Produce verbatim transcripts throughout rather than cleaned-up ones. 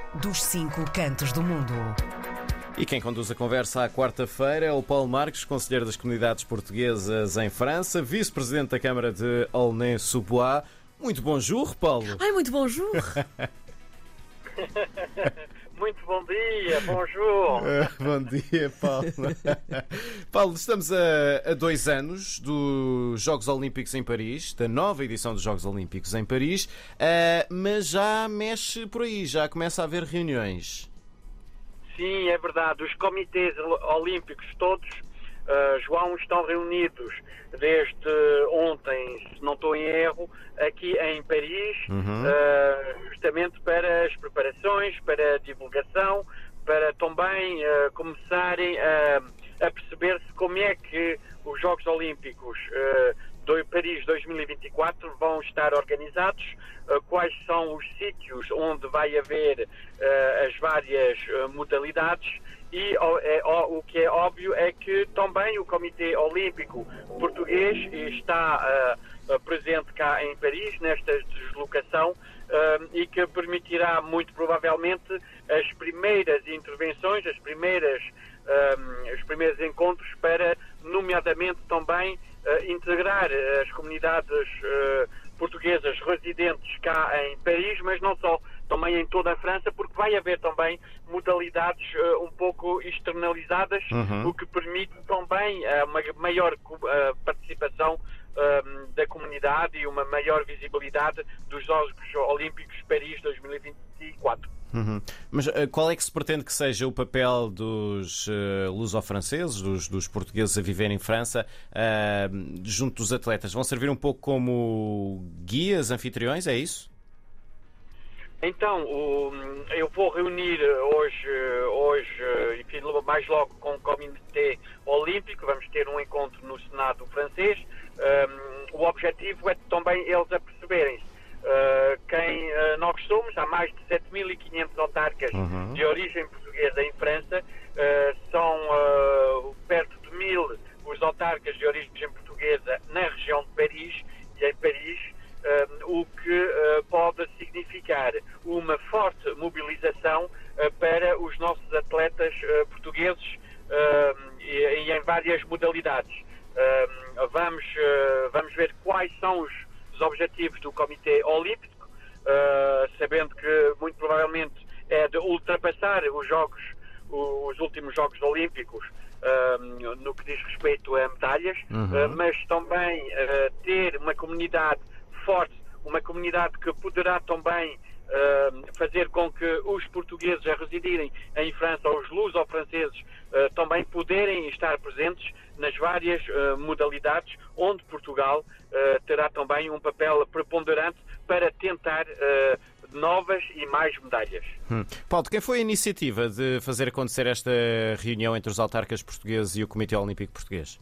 dos cinco cantos do mundo. E quem conduz a conversa à quarta-feira é o Paulo Marques, conselheiro das comunidades portuguesas em França, vice-presidente da Câmara de Aulnay-sous-Bois. Muito bonjour, Paulo. Ai, muito bonjour. Muito bom dia, bonjour. Bom dia, Paulo. Paulo, estamos a, a dois anos dos Jogos Olímpicos em Paris, da nova edição dos Jogos Olímpicos em Paris, uh, mas já mexe por aí, já começa a haver reuniões. Sim, é verdade. Os comitês olímpicos todos, uh, João, estão reunidos desde ontem, se não estou em erro, aqui em Paris, uhum. uh, justamente para as preparações, para a divulgação, para também uh, começarem a, a perceber-se como é que os Jogos Olímpicos uh, do Paris dois mil e vinte e quatro vão estar organizados, uh, quais são os sítios onde vai haver uh, as várias uh, modalidades. E o, é, o, o que é óbvio é que também o Comitê Olímpico Português está uh, presente cá em Paris, nesta deslocação, uh, e que permitirá muito provavelmente as primeiras intervenções, as primeiras, uh, os primeiros encontros para, nomeadamente, também uh, integrar as comunidades uh, portuguesas residentes cá em Paris, mas não só, também em toda a França, porque vai haver também modalidades uh, um pouco externalizadas, uhum. o que permite também uh, uma maior uh, participação uh, da comunidade e uma maior visibilidade dos Jogos Olímpicos de Paris dois mil e vinte e quatro. Uhum. Mas uh, qual é que se pretende que seja o papel dos uh, luso-franceses, dos, dos portugueses a viver em França, uh, junto dos atletas? Vão servir um pouco como guias, anfitriões, é isso? Então, o, eu vou reunir hoje, hoje e mais logo com o Comitê Olímpico, vamos ter um encontro no Senado francês. Um, o objetivo é também eles aperceberem-se uh, quem uh, nós somos. Há mais de sete mil e quinhentos autarcas uhum. de origem portuguesa em França, uh, são uh, perto de mil os autarcas de origem portuguesa na região de Paris e em Paris. Um, o que uh, pode significar uma forte mobilização uh, para os nossos atletas uh, portugueses uh, e, e em várias modalidades. Uh, vamos, uh, vamos ver quais são os, os objetivos do Comitê Olímpico, uh, sabendo que muito provavelmente é de ultrapassar os Jogos, os últimos Jogos Olímpicos uh, no que diz respeito a medalhas, uhum. uh, mas também uh, ter uma comunidade forte, uma comunidade que poderá também uh, fazer com que os portugueses a residirem em França, ou os luso-franceses, uh, também poderem estar presentes nas várias uh, modalidades, onde Portugal uh, terá também um papel preponderante para tentar uh, novas e mais medalhas. Hum. Paulo, quem foi a iniciativa de fazer acontecer esta reunião entre os autarcas portugueses e o Comitê Olímpico Português?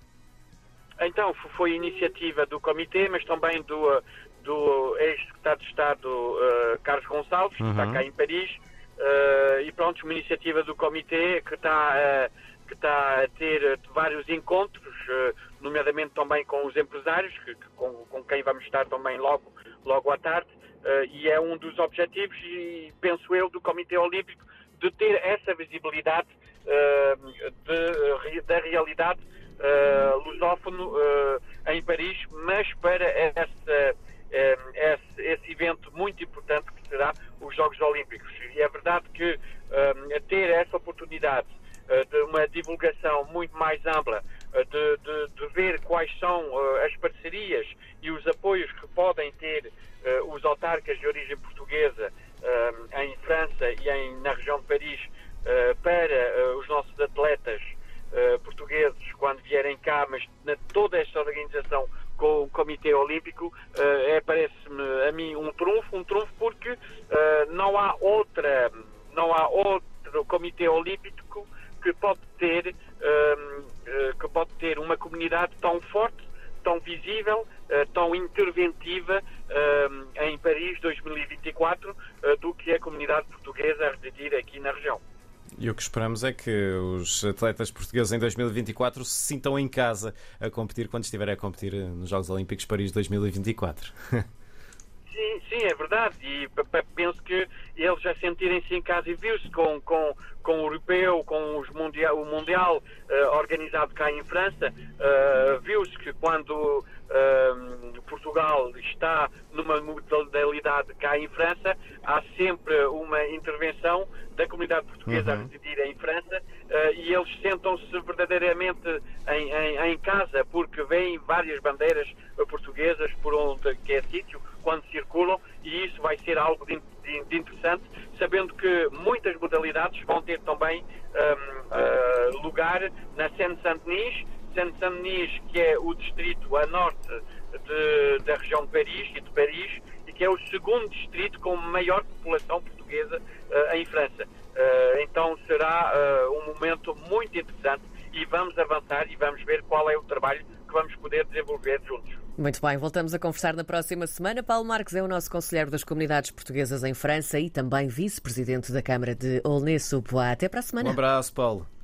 Então, foi iniciativa do Comitê, mas também do, do ex-secretário de Estado uh, Carlos Gonçalves, que uhum. está cá em Paris, uh, e pronto, uma iniciativa do Comitê que está, uh, que está a ter vários encontros, uh, nomeadamente também com os empresários, que, que, com, com quem vamos estar também logo, logo à tarde, uh, e é um dos objetivos, e penso eu, do Comitê Olímpico, de ter essa visibilidade uh, de, da realidade Uh, lusófono uh, em Paris, mas para essa, uh, esse, esse evento muito importante que será os Jogos Olímpicos. E é verdade que uh, ter essa oportunidade uh, de uma divulgação muito mais ampla, uh, de, de, de ver quais são uh, as parcerias e os apoios que podem ter uh, os autarcas de origem portuguesa uh, em França e em, na região de Paris uh, para uh, os nossos atletas Uh, portugueses quando vierem cá, mas na, toda esta organização com o Comitê Olímpico uh, é, parece-me a mim um trunfo, um trunfo porque uh, não há outra, não há outro Comitê Olímpico que pode ter, uh, uh, que pode ter uma comunidade tão forte, tão visível, uh, tão interventiva uh, em Paris dois mil e vinte e quatro uh, do que a comunidade portuguesa a residir aqui na região. E o que esperamos é que os atletas portugueses em dois mil e vinte e quatro se sintam em casa a competir quando estiverem a competir nos Jogos Olímpicos Paris dois mil e vinte e quatro. Sim, sim, é verdade. E p- p- penso que eles já sentirem-se em casa e viu-se com, com, com o europeu, com os mundial, o Mundial uh, organizado cá em França, uh, viu-se que quando uh, Portugal está numa modalidade cá em França, há sempre uma intervenção da comunidade portuguesa Uhum. a residir em França uh, e eles sentam-se verdadeiramente em, em, em casa porque veem várias bandeiras portuguesas por onde que é sítio, quando circulam, e isso vai ser algo de, de, de interessante, sabendo que muitas modalidades vão ter também um, uh, lugar na Seine-Saint-Denis, Seine-Saint-Denis, que é o distrito a norte de, da região de Paris e de Paris, e que é o segundo distrito com maior população portuguesa uh, em França. Uh, então será uh, um momento muito interessante e vamos avançar e vamos ver qual é o trabalho que vamos poder desenvolver juntos. Muito bem, voltamos a conversar na próxima semana. Paulo Marques é o nosso conselheiro das comunidades portuguesas em França e também vice-presidente da Câmara de Aulnay-sous-Bois. Até para a semana. Um abraço, Paulo.